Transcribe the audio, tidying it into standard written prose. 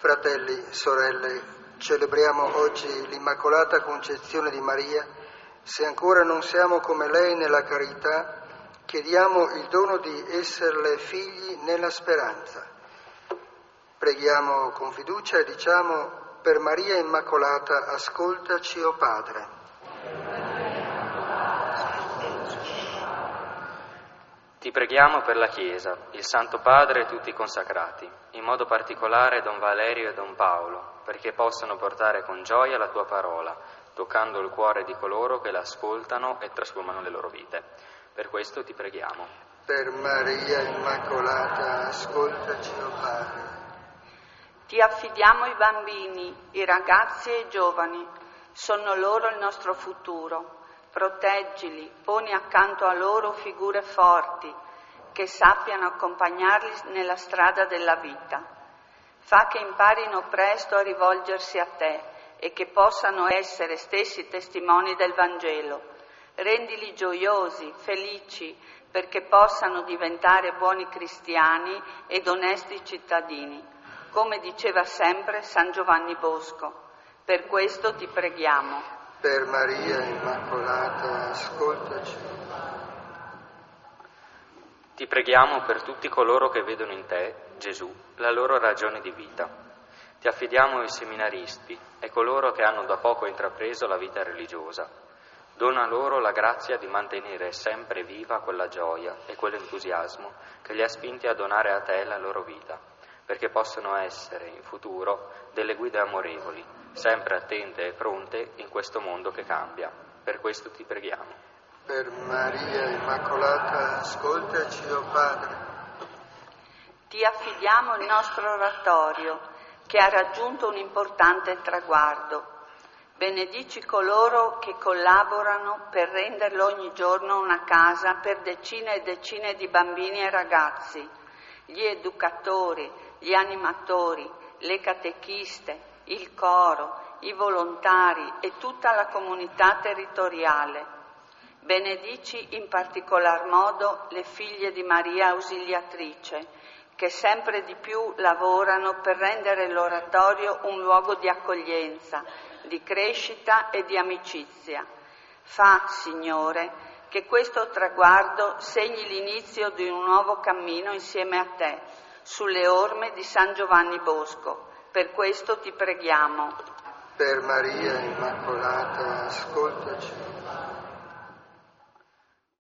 Fratelli, sorelle, celebriamo oggi l'Immacolata Concezione di Maria. Se ancora non siamo come lei nella carità, chiediamo il dono di esserle figli nella speranza. Preghiamo con fiducia e diciamo: per Maria Immacolata, ascoltaci, o Padre. Ti preghiamo per la Chiesa, il Santo Padre e tutti i consacrati, in modo particolare Don Valerio e Don Paolo, perché possano portare con gioia la tua parola, toccando il cuore di coloro che l'ascoltano e trasformano le loro vite. Per questo ti preghiamo. Per Maria Immacolata, ascoltaci, o Padre. Ti affidiamo i bambini, i ragazzi e i giovani, sono loro il nostro futuro. Proteggili, poni accanto a loro figure forti, che sappiano accompagnarli nella strada della vita. Fa che imparino presto a rivolgersi a te e che possano essere stessi testimoni del Vangelo. Rendili gioiosi, felici, perché possano diventare buoni cristiani ed onesti cittadini, come diceva sempre San Giovanni Bosco. Per questo ti preghiamo. Per Maria Immacolata, ascoltaci. Ti preghiamo per tutti coloro che vedono in te, Gesù, la loro ragione di vita. Ti affidiamo i seminaristi e coloro che hanno da poco intrapreso la vita religiosa. Dona loro la grazia di mantenere sempre viva quella gioia e quell'entusiasmo che li ha spinti a donare a te la loro vita, perché possano essere in futuro delle guide amorevoli, sempre attente e pronte in questo mondo che cambia. Per questo ti preghiamo. Per Maria Immacolata, ascoltaci, o Padre. Ti affidiamo il nostro oratorio, che ha raggiunto un importante traguardo. Benedici coloro che collaborano per renderlo ogni giorno una casa per decine e decine di bambini e ragazzi, gli educatori, gli animatori, le catechiste, il coro, i volontari e tutta la comunità territoriale. Benedici in particolar modo le figlie di Maria Ausiliatrice, che sempre di più lavorano per rendere l'oratorio un luogo di accoglienza, di crescita e di amicizia. Fa, Signore, che questo traguardo segni l'inizio di un nuovo cammino insieme a te, sulle orme di San Giovanni Bosco. Per questo ti preghiamo. Per Maria Immacolata, ascoltaci.